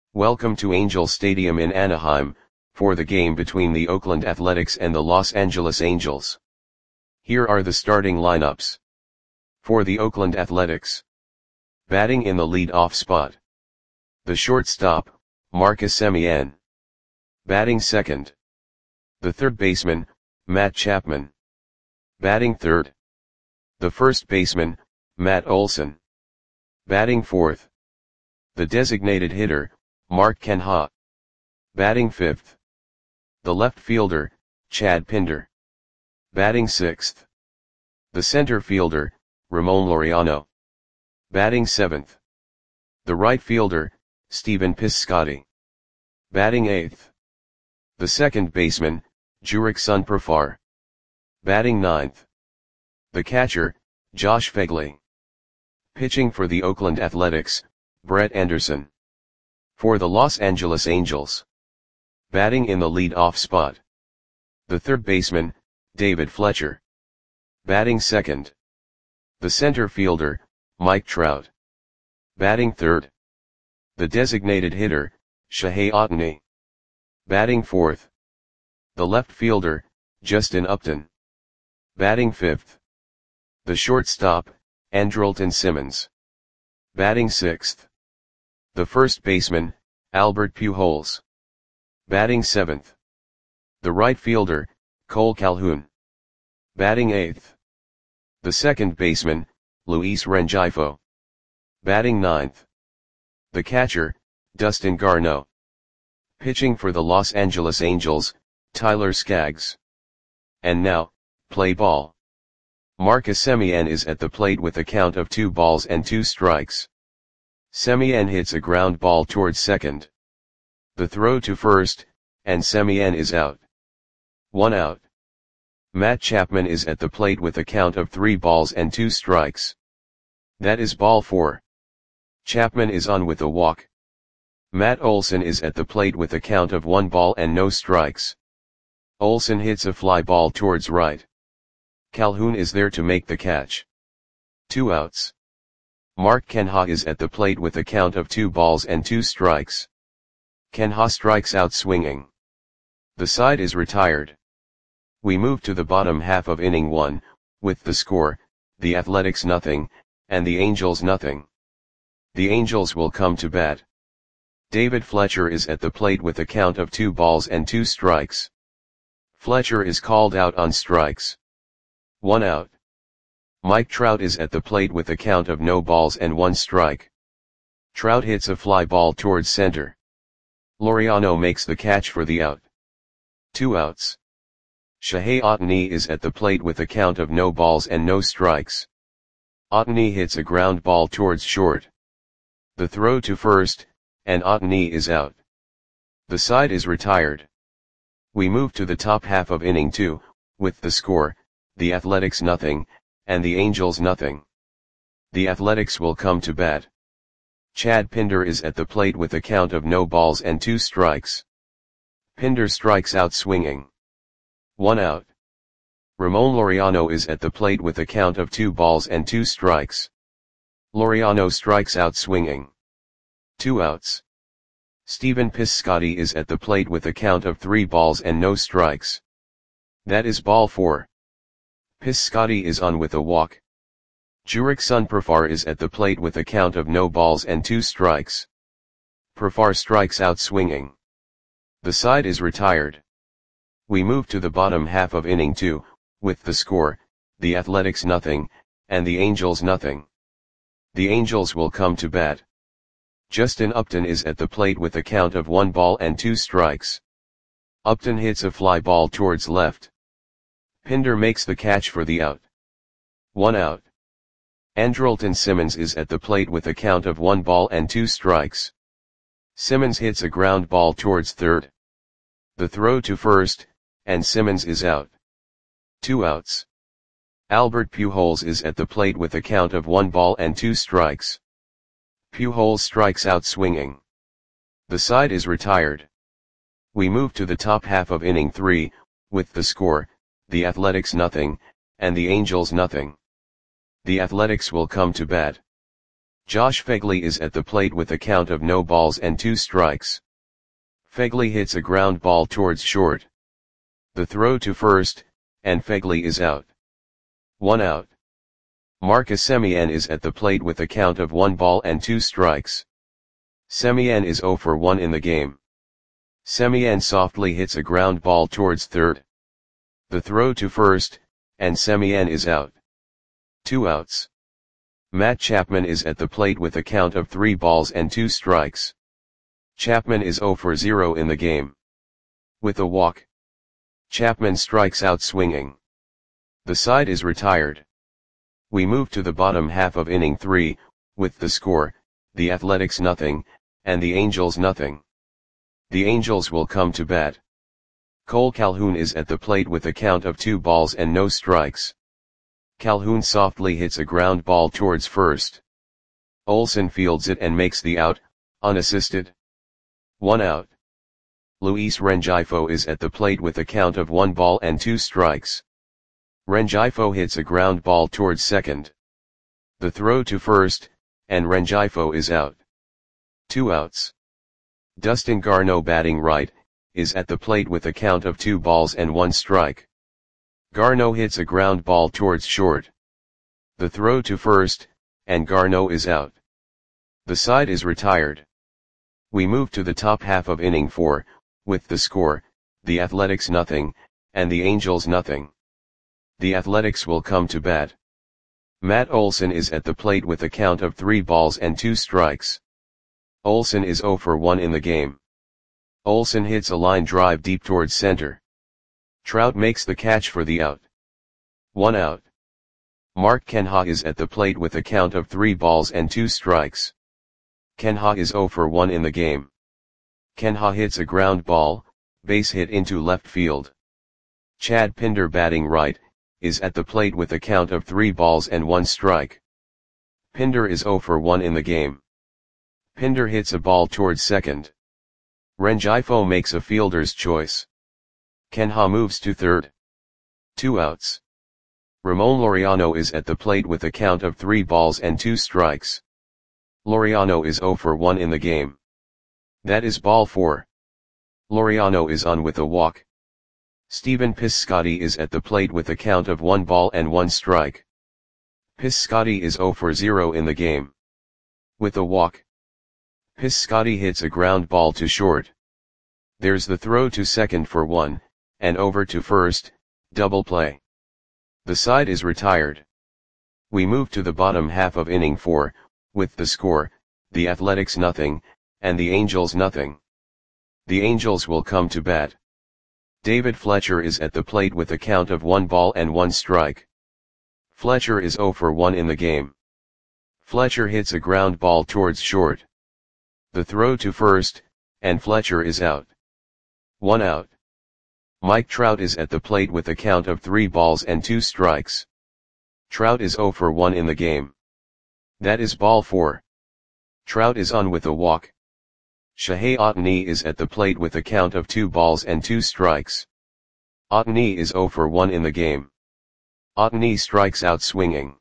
Welcome to Angel Stadium in Anaheim, for the game between the Oakland Athletics and the Los Angeles Angels. Here are the starting lineups. For the Oakland Athletics. Batting in the lead-off spot. The shortstop, Marcus Semien. Batting second. The third baseman, Matt Chapman. Batting third. The first baseman, Matt Olson. Batting fourth. The designated hitter, Mark Canha. Batting fifth. The left fielder, Chad Pinder. Batting sixth. The center fielder, Ramon Laureano. Batting seventh. The right fielder, Stephen Piscotty. Batting eighth. The second baseman, Jurickson Profar. Batting ninth. The catcher, Josh Phegley. Pitching for the Oakland Athletics, Brett Anderson. For the Los Angeles Angels. Batting in the lead-off spot. The third baseman, David Fletcher. Batting second. The center fielder, Mike Trout. Batting third. The designated hitter, Shohei Ohtani. Batting fourth. The left fielder, Justin Upton. Batting fifth. The shortstop, Andrelton Simmons. Batting sixth. The first baseman, Albert Pujols. Batting seventh. The right fielder, Cole Calhoun. Batting eighth. The second baseman, Luis Rengifo. Batting ninth. The catcher, Dustin Garneau. Pitching for the Los Angeles Angels, Tyler Skaggs. And now, play ball. Marcus Semien is at the plate with a count of 2 strikes. Semien hits a ground ball towards second. The throw to first, and Semien is out. 1 out. Matt Chapman is at the plate with a count of 3 strikes. That is ball 4. Chapman is on with a walk. Matt Olson is at the plate with a count of 1 ball and no strikes. Olson hits a fly ball towards right. Calhoun is there to make the catch. 2 outs. Mark Canha is at the plate with a count of 2 strikes. Canha strikes out swinging. The side is retired. We move to the bottom half of inning 1, with the score, the Athletics 0, and the Angels 0. The Angels will come to bat. David Fletcher is at the plate with a count of 2 strikes. Fletcher is called out on strikes. 1 out. Mike Trout is at the plate with a count of no balls and 1 strike. Trout hits a fly ball towards center. Laureano makes the catch for the out. 2 outs. Shohei Ohtani is at the plate with a count of no balls and no strikes. Ohtani hits a ground ball towards short. The throw to first, and Ohtani is out. The side is retired. We move to the top half of inning 2, with the score, the Athletics 0, and the Angels 0. The Athletics will come to bat. Chad Pinder is at the plate with a count of no balls and 2 strikes. Pinder strikes out swinging. 1 out. Ramon Laureano is at the plate with a count of 2 strikes. Laureano strikes out swinging. 2 outs. Stephen Piscotty is at the plate with a count of 3 balls and no strikes. That is ball 4. Piscotty is on with a walk. Jurickson Profar is at the plate with a count of no balls and 2 strikes. Profar strikes out swinging. The side is retired. We move to the bottom half of inning 2, with the score, the Athletics 0, and the Angels 0. The Angels will come to bat. Justin Upton is at the plate with a count of 1 ball and 2 strikes. Upton hits a fly ball towards left. Pinder makes the catch for the out. 1 out. Andrelton Simmons is at the plate with a count of 1 ball and 2 strikes. Simmons hits a ground ball towards third. The throw to first, and Simmons is out. 2 outs. Albert Pujols is at the plate with a count of 1 ball and 2 strikes. Pujols strikes out swinging. The side is retired. We move to the top half of inning 3, with the score, the Athletics 0, and the Angels 0. The Athletics will come to bat. Josh Phegley is at the plate with a count of no balls and 2 strikes. Phegley hits a ground ball towards short. The throw to first, and Phegley is out. 1 out. Marcus Semien is at the plate with a count of 1 ball and 2 strikes. Semien is 0 for 1 in the game. Semien softly hits a ground ball towards third. The throw to first, and Semien is out. 2 outs. Matt Chapman is at the plate with a count of 3 balls and 2 strikes. Chapman is 0 for 0 in the game. With a walk, Chapman strikes out swinging. The side is retired. We move to the bottom half of inning 3, with the score, the Athletics nothing, and the Angels nothing. The Angels will come to bat. Cole Calhoun is at the plate with a count of 2 balls and no strikes. Calhoun softly hits a ground ball towards first. Olson fields it and makes the out, unassisted. 1 out. Luis Rengifo is at the plate with a count of 1 ball and 2 strikes. Rengifo hits a ground ball towards second. The throw to first, and Rengifo is out. 2 outs. Dustin Garneau batting right, is at the plate with a count of 2 balls and 1 strike. Garneau hits a ground ball towards short. The throw to first, and Garneau is out. The side is retired. We move to the top half of inning 4, with the score, the Athletics nothing, and the Angels nothing. The Athletics will come to bat. Matt Olson is at the plate with a count of 3 balls and 2 strikes. Olson is 0 for 1 in the game. Olson hits a line drive deep towards center. Trout makes the catch for the out. 1 out. Mark Canha is at the plate with a count of 3 balls and 2 strikes. Canha is 0 for 1 in the game. Canha hits a ground ball, base hit into left field. Chad Pinder batting right, is at the plate with a count of 3 balls and 1 strike. Pinder is 0 for 1 in the game. Pinder hits a ball towards second. Rengifo makes a fielder's choice. Canha moves to third. 2 outs. Ramon Laureano is at the plate with a count of 3 balls and 2 strikes. Laureano is 0 for 1 in the game. That is ball 4. Laureano is on with a walk. Stephen Piscotty is at the plate with a count of 1 ball and 1 strike. Piscotty is 0 for 0 in the game. With a walk, Piscotty hits a ground ball to short. There's the throw to second for 1, and over to first, double play. The side is retired. We move to the bottom half of inning 4, with the score, the Athletics nothing, and the Angels nothing. The Angels will come to bat. David Fletcher is at the plate with a count of 1 ball and 1 strike. Fletcher is 0 for 1 in the game. Fletcher hits a ground ball towards short. The throw to first, and Fletcher is out. 1 out. Mike Trout is at the plate with a count of 3 balls and 2 strikes. Trout is 0 for 1 in the game. That is ball 4. Trout is on with a walk. Shohei Ohtani is at the plate with a count of 2 balls and 2 strikes. Ohtani is 0 for 1 in the game. Ohtani strikes out swinging.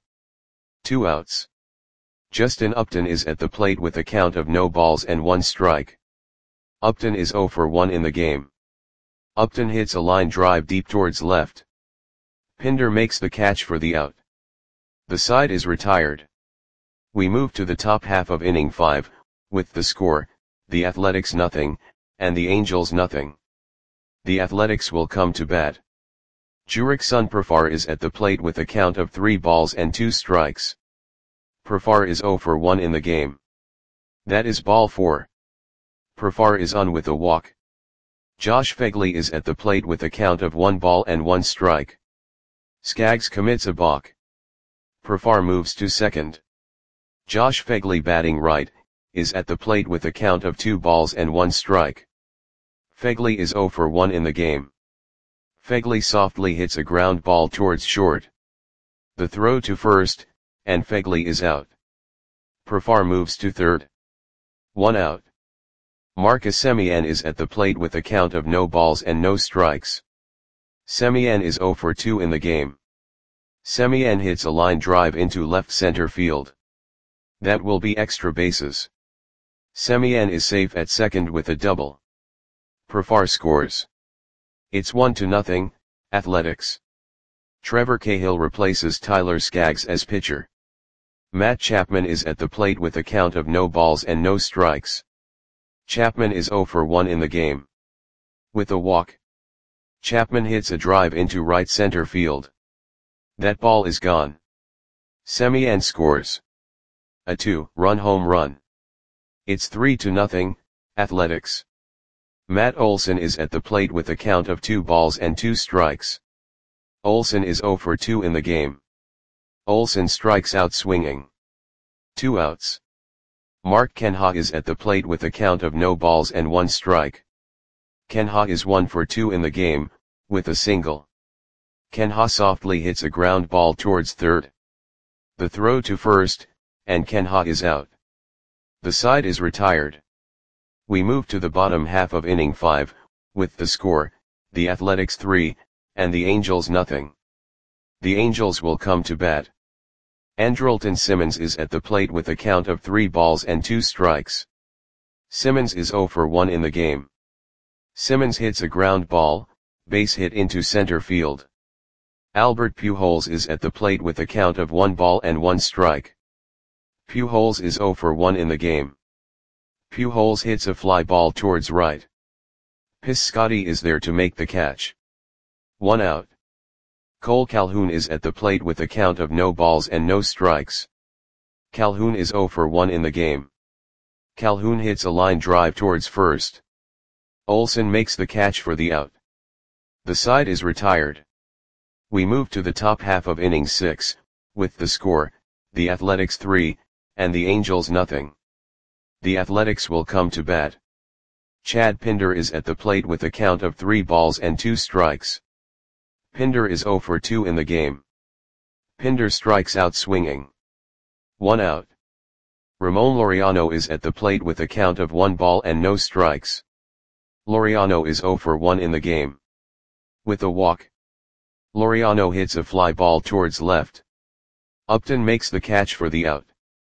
2 outs. Justin Upton is at the plate with a count of no balls and 1 strike. Upton is 0 for 1 in the game. Upton hits a line drive deep towards left. Pinder makes the catch for the out. The side is retired. We move to the top half of inning 5, with the score, the Athletics nothing, and the Angels nothing. The Athletics will come to bat. Jurickson Profar is at the plate with a count of 3 balls and 2 strikes. Profar is 0 for 1 in the game. That is ball 4. Profar is on with a walk. Josh Phegley is at the plate with a count of 1 ball and 1 strike. Skaggs commits a balk. Profar moves to second. Josh Phegley batting right, is at the plate with a count of 2 balls and 1 strike. Phegley is 0 for 1 in the game. Phegley softly hits a ground ball towards short. The throw to first, and Phegley is out. Profar moves to third. 1 out. Marcus Semien is at the plate with a count of no balls and no strikes. Semien is 0 for 2 in the game. Semien hits a line drive into left center field. That will be extra bases. Semien is safe at second with a double. Profar scores. It's 1-0, Athletics. Trevor Cahill replaces Tyler Skaggs as pitcher. Matt Chapman is at the plate with a count of no balls and no strikes. Chapman is 0 for 1 in the game. With a walk, Chapman hits a drive into right center field. That ball is gone. Semien scores a 2-run home run. It's 3-0, Athletics. Matt Olson is at the plate with a count of 2 balls and 2 strikes. Olson is 0 for 2 in the game. Olson strikes out swinging. 2 outs. Mark Kenha is at the plate with a count of no balls and 1 strike. Kenha is 1 for 2 in the game, with a single. Kenha softly hits a ground ball towards third. The throw to first, and Kenha is out. The side is retired. We move to the bottom half of inning 5, with the score, the Athletics 3, and the Angels nothing. The Angels will come to bat. Andrelton Simmons is at the plate with a count of 3 balls and 2 strikes. Simmons is 0 for 1 in the game. Simmons hits a ground ball, base hit into center field. Albert Pujols is at the plate with a count of 1 ball and 1 strike. Pujols is 0 for 1 in the game. Pujols hits a fly ball towards right. Piscotty is there to make the catch. 1 out. Cole Calhoun is at the plate with a count of no balls and no strikes. Calhoun is 0 for 1 in the game. Calhoun hits a line drive towards first. Olson makes the catch for the out. The side is retired. We move to the top half of inning 6, with the score, the Athletics 3, and the Angels nothing. The Athletics will come to bat. Chad Pinder is at the plate with a count of 3 balls and 2 strikes. Pinder is 0 for 2 in the game. Pinder strikes out swinging. 1 out. Ramon Laureano is at the plate with a count of 1 ball and no strikes. Laureano is 0 for 1 in the game. With a walk, Laureano hits a fly ball towards left. Upton makes the catch for the out.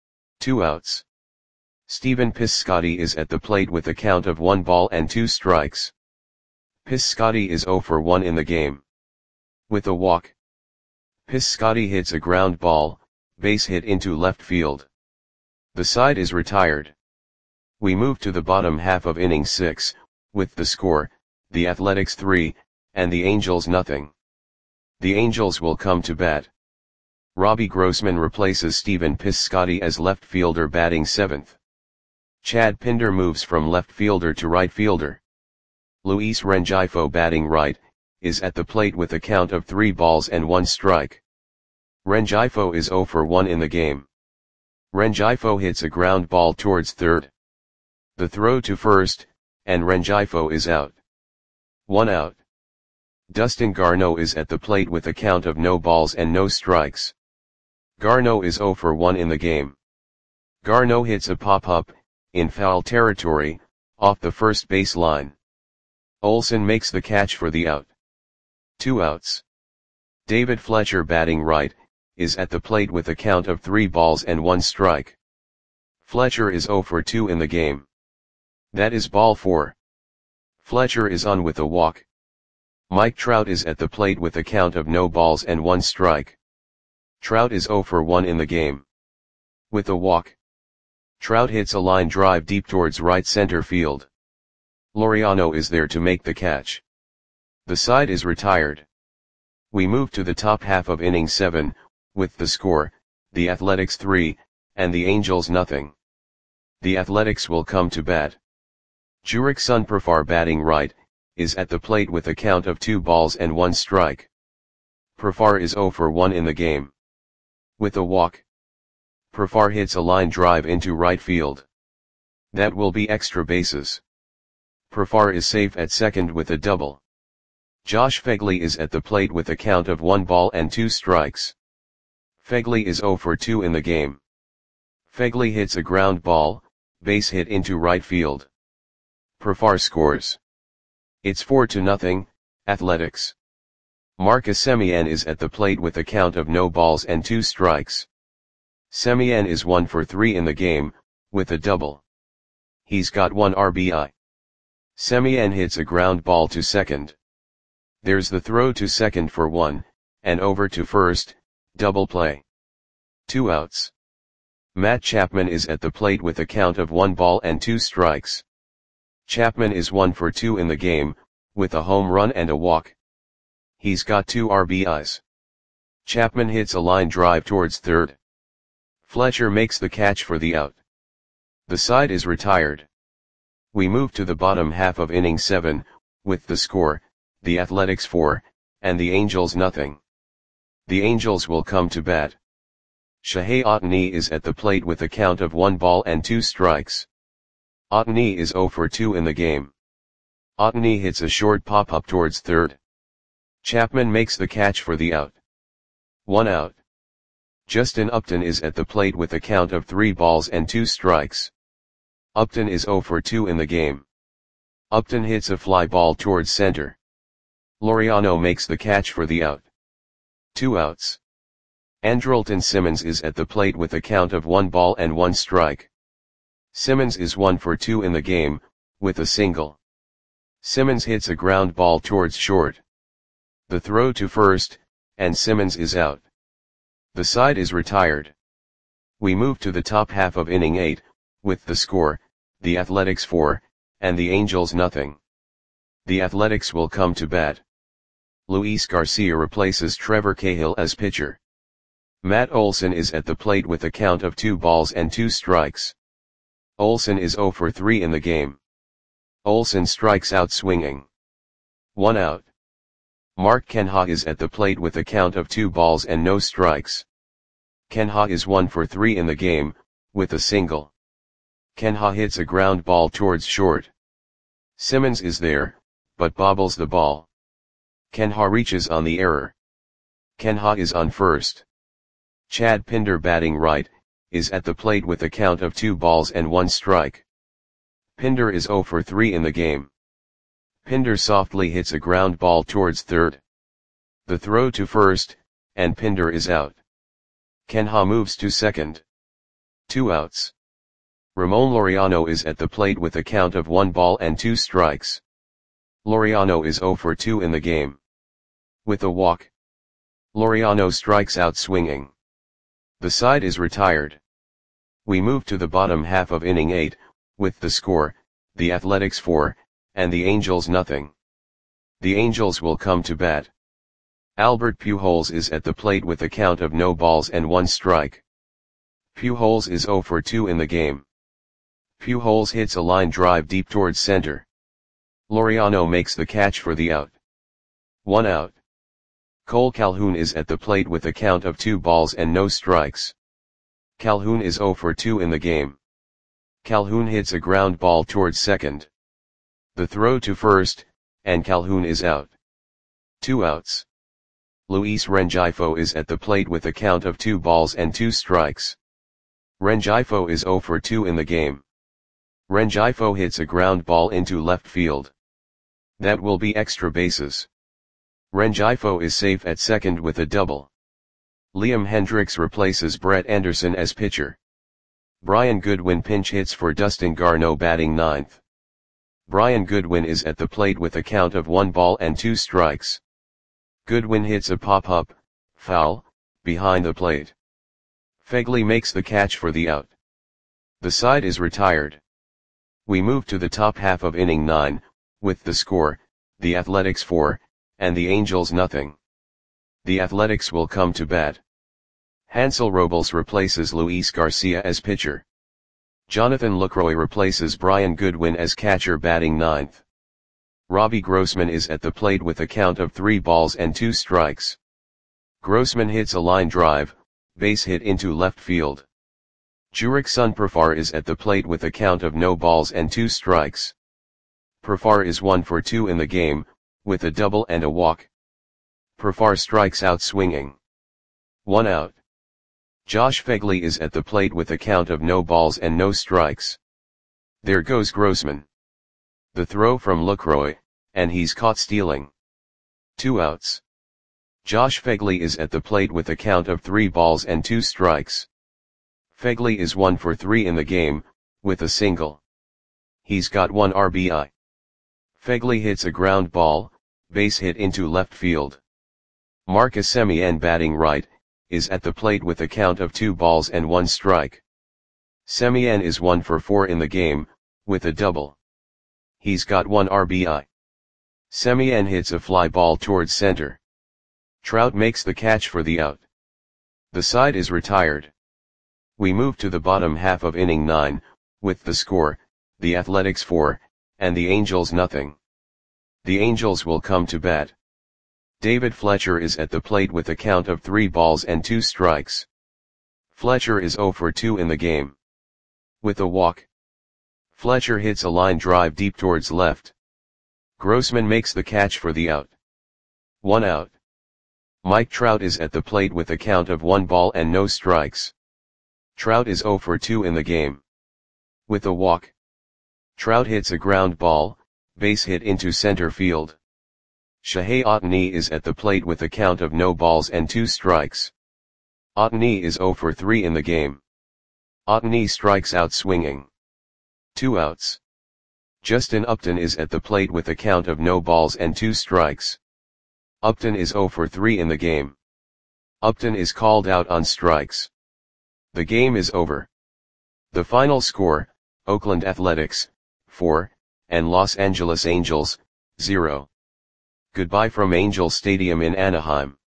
2 outs. Stephen Piscotty is at the plate with a count of 1 ball and 2 strikes. Piscotty is 0 for 1 in the game. With a walk, Piscotty hits a ground ball, base hit into left field. The side is retired. We move to the bottom half of inning 6, with the score, the Athletics 3, and the Angels nothing. The Angels will come to bat. Robbie Grossman replaces Stephen Piscotty as left fielder batting 7th. Chad Pinder moves from left fielder to right fielder. Luis Rengifo batting right, is at the plate with a count of 3 balls and 1 strike. Rengifo is 0 for 1 in the game. Rengifo hits a ground ball towards third. The throw to first, and Rengifo is out. 1 out. Dustin Garneau is at the plate with a count of no balls and no strikes. Garneau is 0 for 1 in the game. Garneau hits a pop-up, in foul territory, off the first base line. Olson makes the catch for the out. 2 outs. David Fletcher batting right, is at the plate with a count of 3 balls and 1 strike. Fletcher is 0 for 2 in the game. That is ball 4. Fletcher is on with a walk. Mike Trout is at the plate with a count of no balls and 1 strike. Trout is 0 for 1 in the game. With a walk, Trout hits a line drive deep towards right center field. Laureano is there to make the catch. The side is retired. We move to the top half of inning 7, with the score, the Athletics 3, and the Angels nothing. The Athletics will come to bat. Jurickson Profar batting right, is at the plate with a count of 2 balls and 1 strike. Profar is 0 for 1 in the game. With a walk, Profar hits a line drive into right field. That will be extra bases. Profar is safe at second with a double. Josh Phegley is at the plate with a count of 1 ball and 2 strikes. Phegley is 0 for 2 in the game. Phegley hits a ground ball, base hit into right field. Profar scores. It's 4-0, Athletics. Marcus Semien is at the plate with a count of no balls and 2 strikes. Semien is 1 for 3 in the game, with a double. He's got 1 RBI. Semien hits a ground ball to second. There's the throw to second for 1, and over to first, double play. 2 outs. Matt Chapman is at the plate with a count of 1 ball and 2 strikes. Chapman is 1 for 2 in the game, with a home run and a walk. He's got 2 RBIs. Chapman hits a line drive towards third. Fletcher makes the catch for the out. The side is retired. We move to the bottom half of inning 7, with the score, the Athletics 4, and the Angels nothing. The Angels will come to bat. Shohei Ohtani is at the plate with a count of 1 ball and 2 strikes. Ohtani is 0 for 2 in the game. Ohtani hits a short pop-up towards third. Chapman makes the catch for the out. 1 out. Justin Upton is at the plate with a count of 3 balls and 2 strikes. Upton is 0 for 2 in the game. Upton hits a fly ball towards center. Laureano makes the catch for the out. 2 outs. Andrelton Simmons is at the plate with a count of 1 ball and 1 strike. Simmons is 1 for 2 in the game, with a single. Simmons hits a ground ball towards short. The throw to first, and Simmons is out. The side is retired. We move to the top half of inning 8, with the score, the Athletics 4, and the Angels nothing. The Athletics will come to bat. Luis Garcia replaces Trevor Cahill as pitcher. Matt Olson is at the plate with a count of 2 balls and 2 strikes. Olson is 0 for 3 in the game. Olson strikes out swinging. 1 out. Mark Canha is at the plate with a count of 2 balls and no strikes. Canha is 1 for 3 in the game, with a single. Canha hits a ground ball towards short. Simmons is there, but bobbles the ball. Canha reaches on the error. Canha is on first. Chad Pinder, batting right, is at the plate with a count of 2 balls and 1 strike. Pinder is 0 for 3 in the game. Pinder softly hits a ground ball towards third. The throw to first, and Pinder is out. Canha moves to second. 2 outs. Ramon Laureano is at the plate with a count of 1 ball and 2 strikes. Laureano is 0 for 2 in the game. With a walk. Laureano strikes out swinging. The side is retired. We move to the bottom half of inning 8, with the score, the Athletics 4, and the Angels nothing. The Angels will come to bat. Albert Pujols is at the plate with a count of no balls and 1 strike. Pujols is 0 for 2 in the game. Pujols hits a line drive deep towards center. Laureano makes the catch for the out. 1 out. Cole Calhoun is at the plate with a count of 2 balls and no strikes. Calhoun is 0 for 2 in the game. Calhoun hits a ground ball towards second. The throw to first, and Calhoun is out. 2 outs. Luis Rengifo is at the plate with a count of 2 balls and 2 strikes. Rengifo is 0 for 2 in the game. Rengifo hits a ground ball into left field. That will be extra bases. Rengifo is safe at second with a double. Liam Hendriks replaces Brett Anderson as pitcher. Brian Goodwin pinch hits for Dustin Garneau, batting ninth. Brian Goodwin is at the plate with a count of 1 ball and 2 strikes. Goodwin hits a pop-up, foul, behind the plate. Fegley makes the catch for the out. The side is retired. We move to the top half of inning 9, with the score, the Athletics 4, and the Angels nothing. The Athletics will come to bat. Hansel Robles replaces Luis Garcia as pitcher. Jonathan Lucroy replaces Brian Goodwin as catcher, batting ninth. Robbie Grossman is at the plate with a count of 3 balls and 2 strikes. Grossman hits a line drive, base hit into left field. Jurickson Profar is at the plate with a count of no balls and 2 strikes. Profar is 1 for 2 in the game, with a double and a walk. Profar strikes out swinging. 1 out. Josh Fegley is at the plate with a count of no balls and no strikes. There goes Grossman. The throw from Lucroy, and he's caught stealing. 2 outs. Josh Fegley is at the plate with a count of 3 balls and 2 strikes. Phegley is 1 for 3 in the game, with a single. He's got 1 RBI. Phegley hits a ground ball, base hit into left field. Marcus Semien, batting right, is at the plate with a count of 2 balls and 1 strike. Semien is 1 for 4 in the game, with a double. He's got 1 RBI. Semien hits a fly ball towards center. Trout makes the catch for the out. The side is retired. We move to the bottom half of inning 9, with the score, the Athletics 4, and the Angels nothing. The Angels will come to bat. David Fletcher is at the plate with a count of 3 balls and 2 strikes. Fletcher is 0 for 2 in the game. With a walk. Fletcher hits a line drive deep towards left. Grossman makes the catch for the out. 1 out. Mike Trout is at the plate with a count of 1 ball and no strikes. Trout is 0 for 2 in the game. With a walk. Trout hits a ground ball, base hit into center field. Shohei Ohtani is at the plate with a count of no balls and 2 strikes. Ohtani is 0 for 3 in the game. Ohtani strikes out swinging. 2 outs. Justin Upton is at the plate with a count of no balls and 2 strikes. Upton is 0 for 3 in the game. Upton is called out on strikes. The game is over. The final score, Oakland Athletics, 4, and Los Angeles Angels, 0. Goodbye from Angel Stadium in Anaheim.